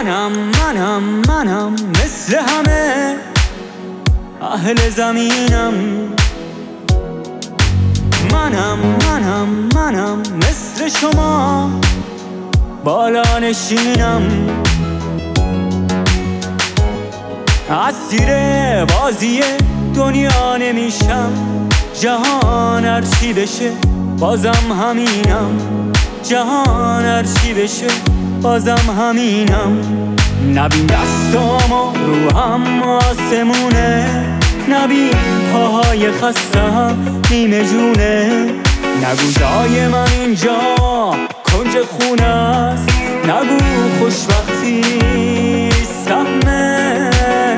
منم مثل همه اهل زمینم. منم مثل شما بالا نشینم. اسیر بازی دنیا نمیشم، جهان هرچی بشه بازم همینم. جهان هرچی بشه بازم همینم. نبین دستامو رو هم آسمونه، نبین پاهای خستم نیمه جونه. نگو جای من اینجا کنج خونه است، نگو خوشبختی سهمه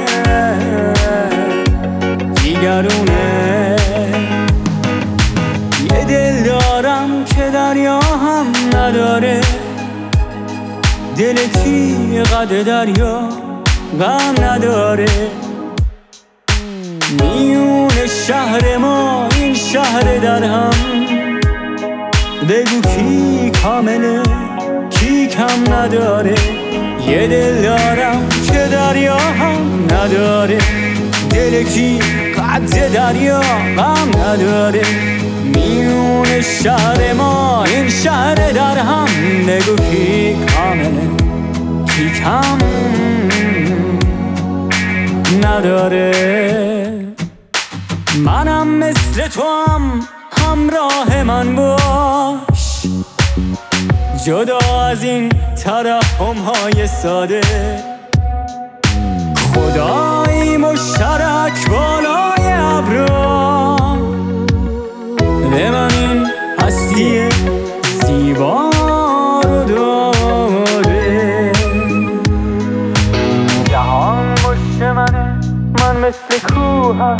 دیگرونه. یه دل دارم که دریا هم نداره، دل کی قد دریا غم نداره. میون شهر ما این شهر درهم، بگو کی کامله کی کم نداره. یه دل دارم که دریا هم نداره، دل کی قد دریا غم نداره. میون شهر ما این شهر درهم، بگو کی کامله کی کم نداره. منم مثل تو همراه من باش، جدا از این ترحم‌های ساده. خدایی مشترک بالای ابرا، به من این هستی زیبا رو داده. جهان مشت منه، من مثل کوهم،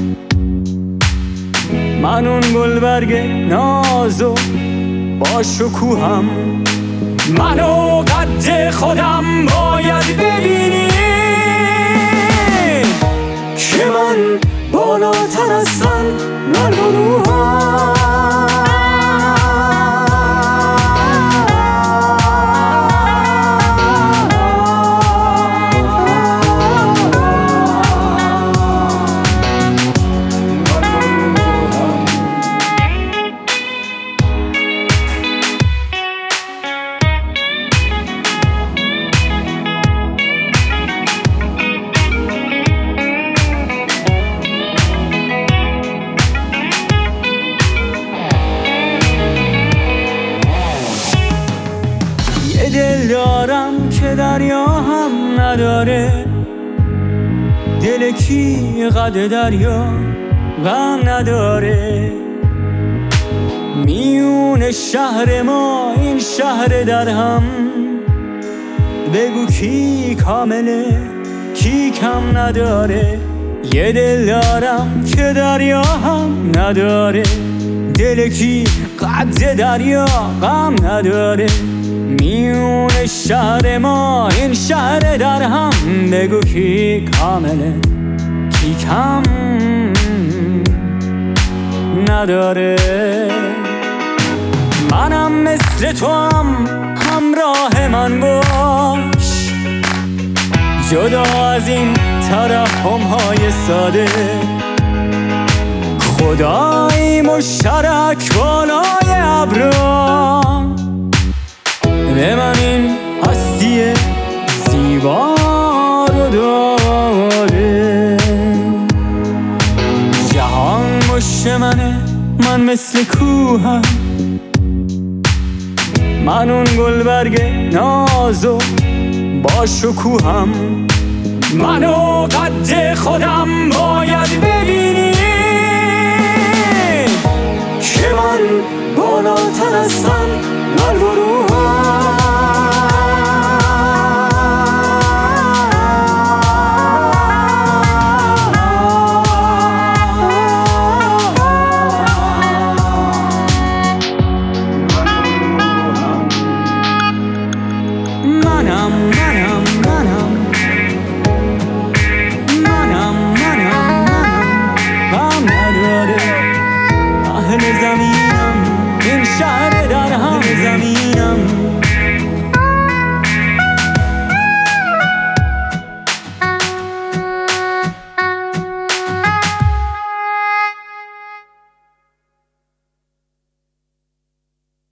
من اون گلبرگ نازو با شکوهم. منو قد خودم باید ببینی که من بالاتر از سن نرگروهم. دل دارم که دریا هم نداره، دل کی قد دریا غم نداره. میون شهر ما این شهر درهم، بگو کی کامله کی کم نداره. یه دل دارم که دریا هم نداره، دل کی قد دریا غم نداره. میون شهر ما این شهر درهم، بگو کی کامله کی کم نداره. منم مثل تو همراه من باش، جدا از این ترحم‌های ساده. خدایی مشترک بالای ابرا، به من این هستی زیبا رو داده. جهان مشت منه، من مثل کوهم، من اون گلبرگ نازو با شکوهم. منو قد خودم باید ببینی که من بالاتر از سن نرگروهم. اهل زمینم این شهر درهم زمین.